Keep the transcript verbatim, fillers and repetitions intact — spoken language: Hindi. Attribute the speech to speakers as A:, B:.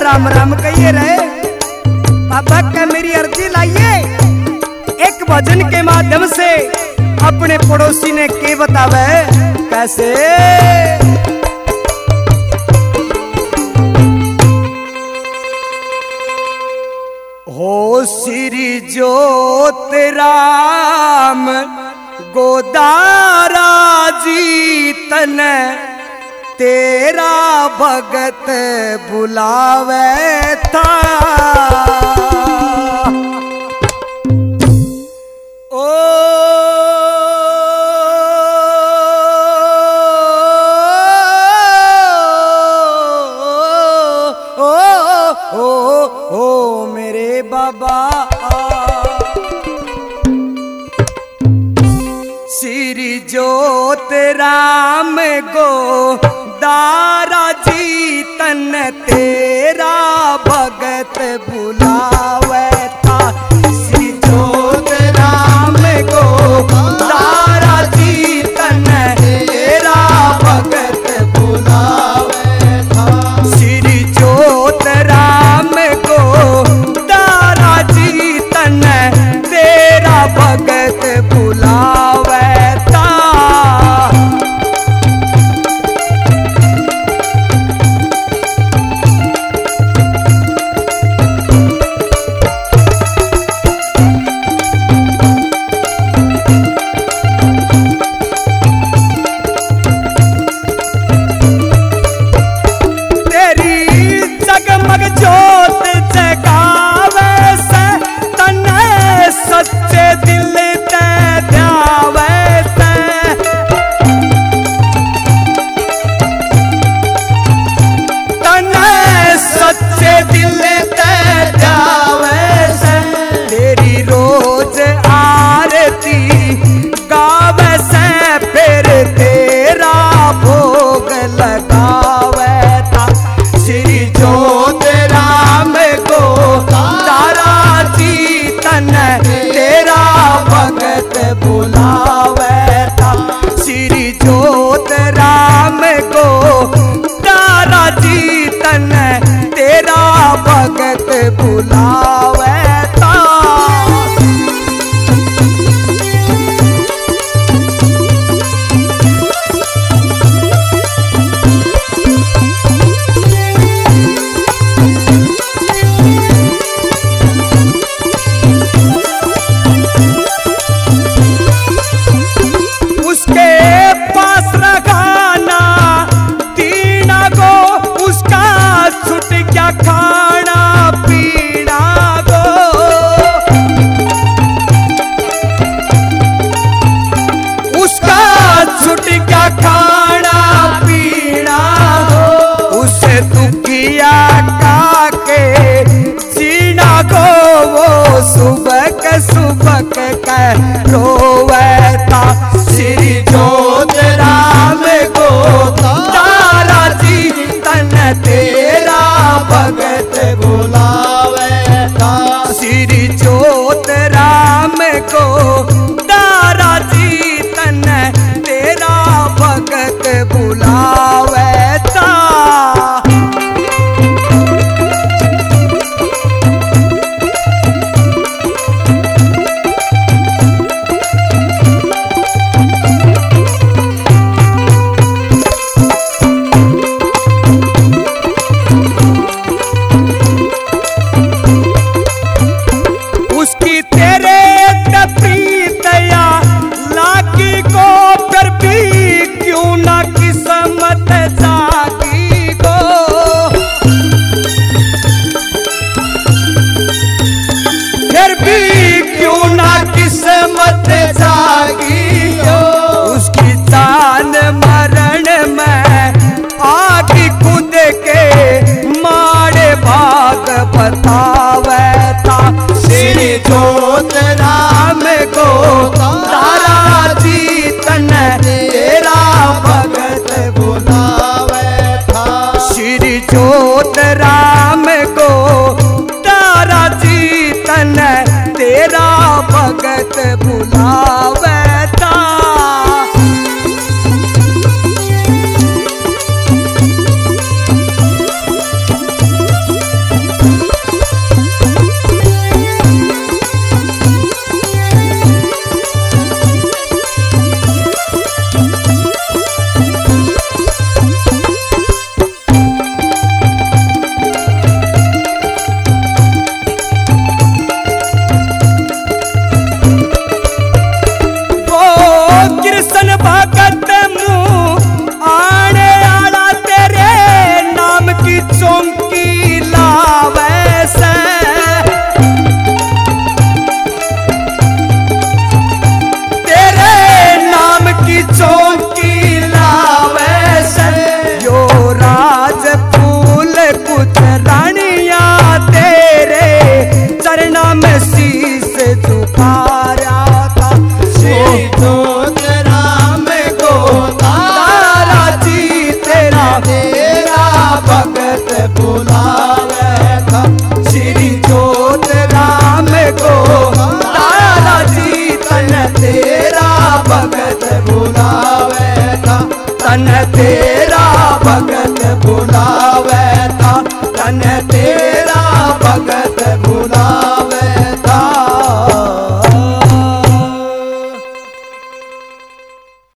A: राम राम कहिए रहे। बाबा का मेरी अर्जी लाइए एक भजन के माध्यम से अपने पड़ोसी ने के बतावे कैसे। हो श्री ज्योत राम गोदारा जी तन तेरा भगत बुलावे था। ओ ओ ओ ओ मेरे बाबा श्री ज्योत राम गो दारा जी तन तेरा भगत बुलावे था। श्री ज्योत राम गो दारा जी तन तेरा भगत बुलावे था। श्री ज्योत राम गो दारा जी तन तेरा भगत बुलावे था। बुलावे था। श्री ज्योत राम को दारा जी तन तेरा भगत बुलावे था। सुबक सुबक कर रोवे था। श्री ज्योत राम को दारा जी तन तेरा भगत बुलावे था। श्री ज्योत राम को दारा जी तन तेरा भगत बुलावे था। बतावे था। श्री ज्योत राम को दारा जी तन तेरा भगत बुलावे था। श्री ज्योत राम को दारा जी तन तेरा भगत बुलावे था। तन तेरा